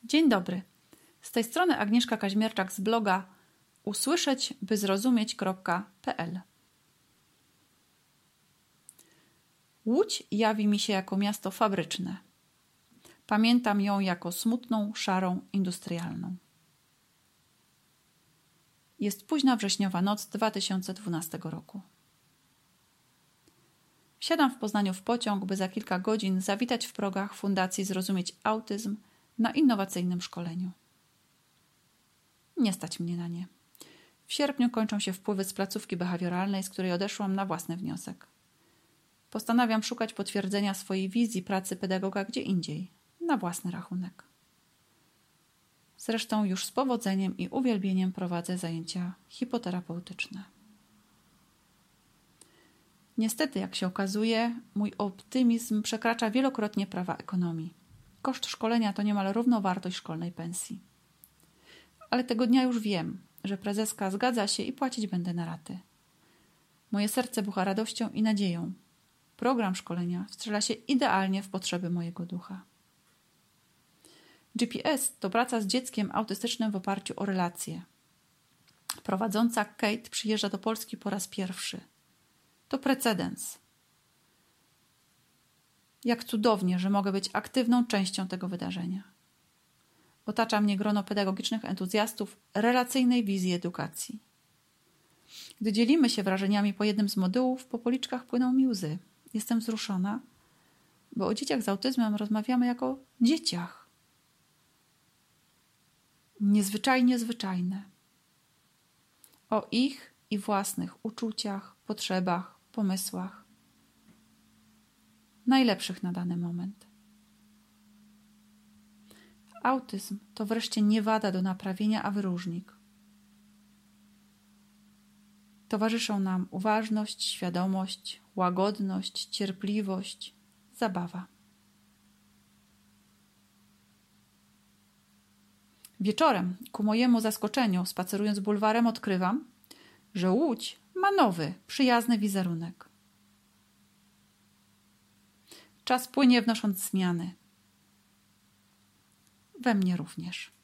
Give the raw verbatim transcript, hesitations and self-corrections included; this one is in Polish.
Dzień dobry. Z tej strony Agnieszka Kaźmierczak z bloga usłyszeć by zrozumieć kropka pe el. Łódź jawi mi się jako miasto fabryczne. Pamiętam ją jako smutną, szarą, industrialną. Jest późna wrześniowa noc dwa tysiące dwunastego roku. Wsiadam w Poznaniu w pociąg, by za kilka godzin zawitać w progach Fundacji Zrozumieć Autyzm na innowacyjnym szkoleniu. Nie stać mnie na nie. W sierpniu kończą się wpływy z placówki behawioralnej, z której odeszłam na własny wniosek. Postanawiam szukać potwierdzenia swojej wizji pracy pedagoga gdzie indziej, na własny rachunek. Zresztą już z powodzeniem i uwielbieniem prowadzę zajęcia hipoterapeutyczne. Niestety, jak się okazuje, mój optymizm przekracza wielokrotnie prawa ekonomii. Koszt szkolenia to niemal równowartość szkolnej pensji. Ale tego dnia już wiem, że prezeska zgadza się i płacić będę na raty. Moje serce bucha radością i nadzieją. Program szkolenia wstrzela się idealnie w potrzeby mojego ducha. G P S to praca z dzieckiem autystycznym w oparciu o relacje. Prowadząca Kate przyjeżdża do Polski po raz pierwszy. To precedens. Jak cudownie, że mogę być aktywną częścią tego wydarzenia. Otacza mnie grono pedagogicznych entuzjastów relacyjnej wizji edukacji. Gdy dzielimy się wrażeniami po jednym z modułów, po policzkach płyną mi łzy. Jestem wzruszona, bo o dzieciach z autyzmem rozmawiamy jako o dzieciach. Niezwyczajnie zwyczajne. O ich i własnych uczuciach, potrzebach, pomysłach. Najlepszych na dany moment. Autyzm to wreszcie nie wada do naprawienia, a wyróżnik. Towarzyszą nam uważność, świadomość, łagodność, cierpliwość, zabawa. Wieczorem, ku mojemu zaskoczeniu, spacerując bulwarem, odkrywam, że Łódź ma nowy, przyjazny wizerunek. Czas płynie, wnosząc zmiany. We mnie również.